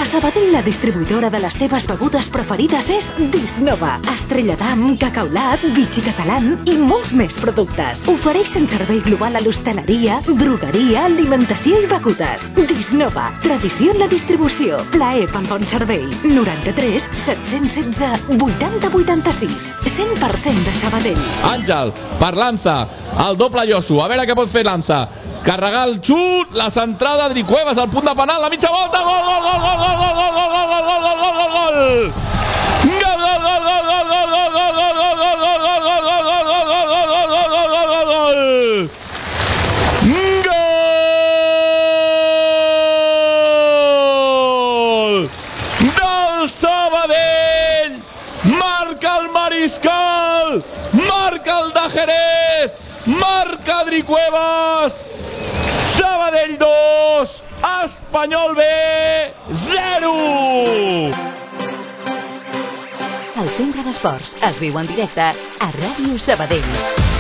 A Sabadell, la distribuïdora de les teves begudes preferides és Disnova. Estrella d'Am, Cacaulat, Vichy Catalán i molts més productes. Ofereixen servei global a l'hostaleria, drogueria, alimentació i begudes. Disnova, tradició en la distribució. Plaer pel bon servei. 93 716 80 86. 100% de Sabadell. Àngel, per Lanza, el doble Yosu. A veure què pot fer Lanza. Carregar el xut, la centrada, Adri Cuevas al punt de penal, la mitja volta, gol, gol, gol, gol, gol, gol, gol, gol, gol, gol, gol, gol, gol, gol, del Sabadell, marca el Mariscal, marca el de Jerez, marca Adri Cuevas. Sabadell 2, Espanyol B 0. El Centre d'Esports es viu en directe a Ràdio Sabadell.